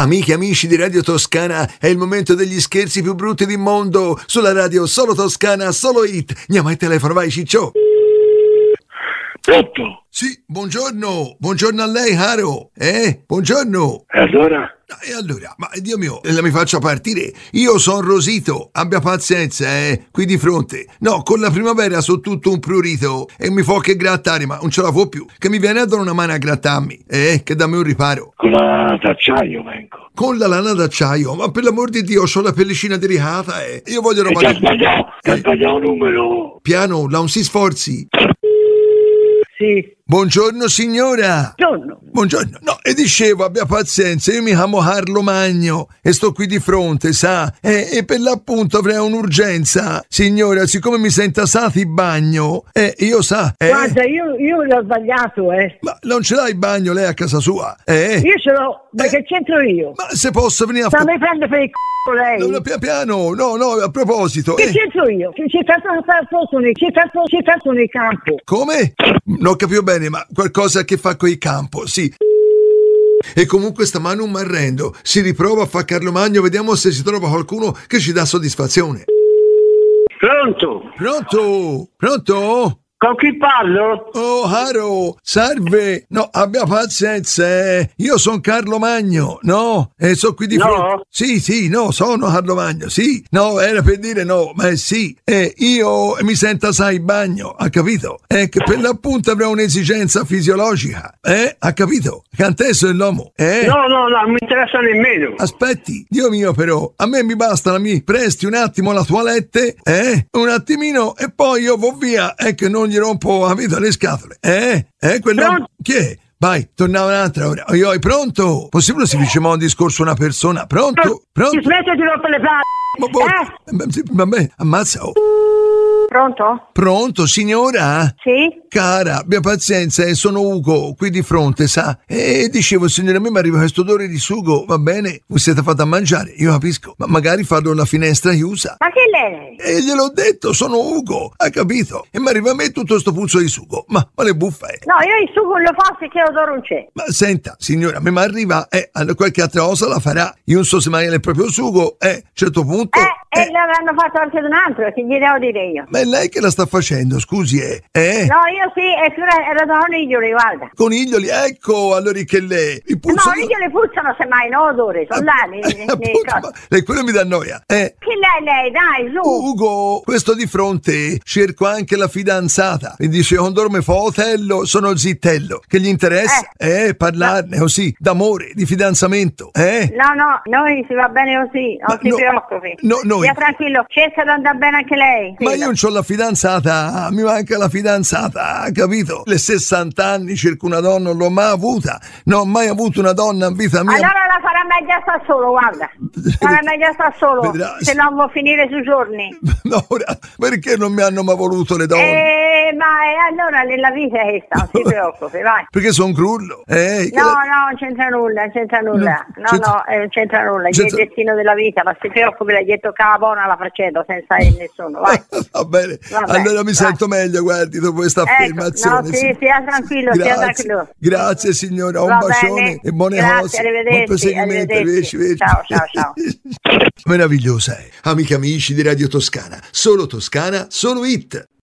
Amiche e amici di Radio Toscana, è il momento degli scherzi più brutti del mondo. Sulla radio solo Toscana, solo hit. Andiamo al telefono, vai Ciccio. Pronto? Sì, buongiorno. Buongiorno a lei, caro. Buongiorno. E allora? E allora, ma Dio mio, la mi faccia partire. Io sono Rosito, abbia pazienza, qui di fronte. No, con la primavera so tutto un prurito e mi fa che grattare, ma non ce la fo più. Che mi viene a dare una mano a grattarmi, che dammi un riparo. Con la lana d'acciaio vengo. Con la lana d'acciaio? Ma per l'amor di Dio, c'ho la pellicina delicata, Io voglio roba... Ti ha sbagliato il numero. Piano, non si sforzi. Sì. Buongiorno signora. Buongiorno. No, e dicevo, abbia pazienza, io mi chiamo Carlo Magno e sto qui di fronte, sa? E per l'appunto avrei un'urgenza. Signora, siccome mi sento asati in bagno, io sa... Guarda, io l'ho sbagliato, Ma non ce l'ha il bagno lei a casa sua? Io ce l'ho, ma che c'entro io? Ma se posso venire a... Mi prende per il c***o lei. No, piano, no, a proposito... Che c'entro io? C'è tanto nel campo. Come? Non capivo bene, ma qualcosa che fa con il campo, sì. E comunque stamane non mi arrendo. Si riprova a fare Carlo Magno, vediamo se si trova qualcuno che ci dà soddisfazione. Pronto? Con chi parlo? Oh, caro, salve. No, abbia pazienza, Io sono Carlo Magno, no? E sono qui di fronte. No? Sì, no, sono Carlo Magno, sì. No, era per dire no, ma sì. Io mi sento assai in bagno, ha capito? Che per l'appunto avrò un'esigenza fisiologica, ha capito? Cantesso è l'uomo, No, non mi interessa nemmeno. Aspetti, Dio mio però, a me mi basta, mi presti un attimo la toilette, un attimino, e poi io vo via, che non gli rompo la vita le scatole, quello... Pronto? Chi è? Vai, tornavo un'altra ora. Io, pronto? Possibile si dice un discorso a una persona? Pronto? Ti smetti di rompere le palle. Vabbè, ammazza. Pronto, signora? Sì? Cara, abbia pazienza, sono Ugo, qui di fronte, sa? E dicevo, signora, a me mi arriva questo odore di sugo, va bene? Voi siete fatti a mangiare, io capisco, ma magari farlo la finestra chiusa. Ma che lei? E gliel'ho detto, sono Ugo, ha capito? E mi arriva a me tutto sto puzzo di sugo, ma le buffe. No, io il sugo lo faccio che odore non c'è. Ma senta, signora, mi arriva, qualche altra cosa la farà. Io non so se mai è proprio sugo, a un certo punto... l'avranno fatto anche un altro, che gli devo dire io. Ma è lei che la sta facendo, scusi, No, io sì, era da coniglioli, guarda. Coniglioli, ecco, allora che lei... No, coniglioli puzzano semmai, no odore, sono là, ma lei quello mi dà noia, Che lei, dai, su. Ugo, questo di fronte, cerco anche la fidanzata. Mi dice, non dorme fa Otello, sono zittello. Che gli interessa? Parlarne così, d'amore, di fidanzamento, No, noi si va bene così, non si preoccupi. No, noi... Stia tranquillo, cerca di andare bene anche lei. Ma io non c'ho la fidanzata, mi manca la fidanzata, capito? Le 60 anni cerco una donna, non l'ho mai avuta. Non ho mai avuto una donna in vita mia. Allora la farà meglio sta solo, guarda. Farà meglio sta solo, vedrà. Se non vuoi finire sui giorni. No, ora, perché non mi hanno mai voluto le donne? Ma allora nella vita è questa, non si preoccupi, vai. Perché sono crullo? No, non c'entra nulla, non c'entra nulla. Non c'entra nulla, è il destino della vita, ma si preoccupi, gli tocca la buona, la facendo senza nessuno, vai. Va bene, allora mi sento meglio, guardi, dopo questa affermazione. No, sì, stia tranquillo, Grazie signora, un bacione e buone cose. Buon proseguimento, arrivederci. Ciao. Meravigliosa, amiche e amici di Radio Toscana, solo hit.